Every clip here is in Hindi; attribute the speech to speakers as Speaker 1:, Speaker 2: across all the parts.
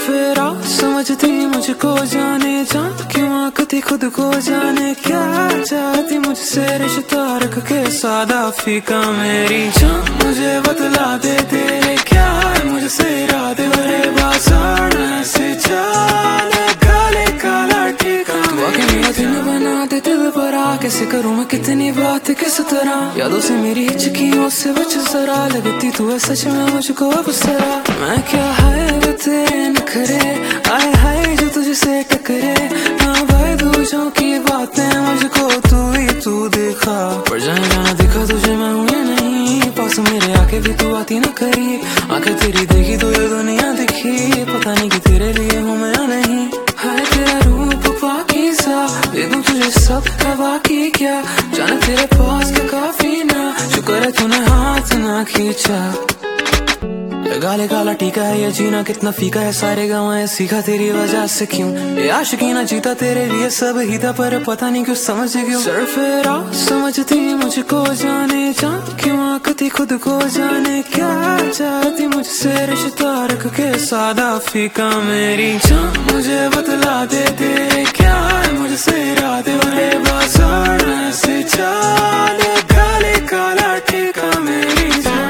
Speaker 1: सरफेरा समझती मुझको जाने जान, क्यों आंकती खुद को जाने क्या चाहती मुझसे, रिश्ता रख के सादा फीका मेरी जान, मुझे बतला दे तेरे क्या है मुझसे इरादे, भरे बासाड़ ऐसे जाने काले काला टीका, तू आके मेरा दिन बना दे दिल पर आ, कैसे करूँ मैं कितनी बात किस तरह, यादों से मेरी हिचकियों से बच जरा, लगती तू है सच में मुझको अब सरा, मैं क्या है वो तेरे नखरे आए हाय जो तुझसे टकरे, हाँ भाई दूसरों की बातें मुझको तू दिखा, पर जाने जाना दिखा तुझे मैं हूँ या नहीं, पास मेरे आके भी तू आती न करी, आंखें तेरी देखी तो ये दुनिया दिखी, पता नहीं कि तेरे लिए हूँ मैं या नहीं, हाय तेरा रूप पाकीज़ा दे दूं तुझे सब का बाकी क्या, जाने तेरे पास क्या काफी ना, शुक्र है तूने हाथ ना खींचा, गाले काला टीका है ये जीना कितना फीका है, सारे गाँव है सीखा तेरी वजह से, क्यों ये आशिकी ना जीता तेरे लिए सब ही था, पर पता नहीं क्यों समझ क्यों, सरफेरा समझती मुझको जाने जान, क्यों आंकती खुद को जाने क्या चाहती मुझसे, रिश्ता रख के सादा फीका मेरी जान, मुझे बतला दे तेरे क्या है मुझसे इरादे, भरे बासाड़ ऐसे जाने काले काला टीका मेरी जान।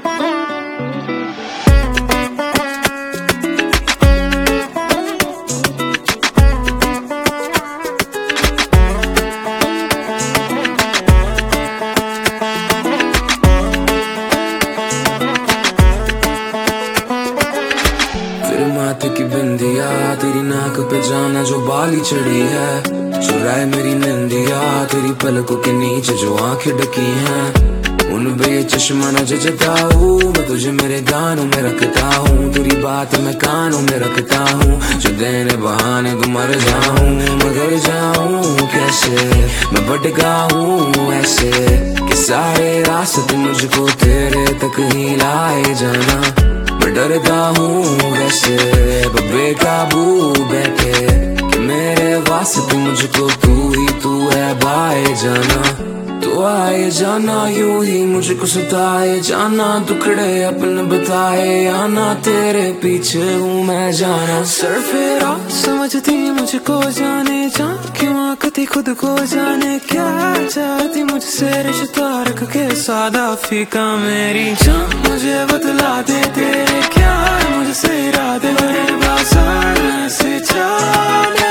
Speaker 2: माथे की बिंदिया तेरी नाक पे जाना जो बाली चढ़ी है, चुराए मेरी निंदिया तेरी पलकों के नीचे जो आंखें ढकी हैं, उन बेचश्मा न जजता हूँ मैं तुझे मेरे गानों में रखता हूँ, तेरी बात मैं कानों में रखता हूँ, जो देने बहाने तो मर जाऊँ, मगर जाऊँ कैसे मैं भटका हूँ ऐसे कि सारे रास्ते मुझको तेरे तक ही लाए जाना, मैं डरता हूँ वैसे बेकाबू बैठे कि मेरे वास्ते मुझको तू है बाए जाना, तो आए जाना यूं ही मुझको सताए जाना, दुखड़े अपने बताए आना, तेरे पीछे हूँ मैं जाना,
Speaker 1: सरफेरा समझती मुझको जाने जान, क्यों आंकती खुद को जाने क्या चाहती मुझसे, रिश्ता रख के सादा फीका मेरी जान, मुझे बतला दे तेरे क्या है मुझसे इरादे, भरे बासाड़ ऐसे जाने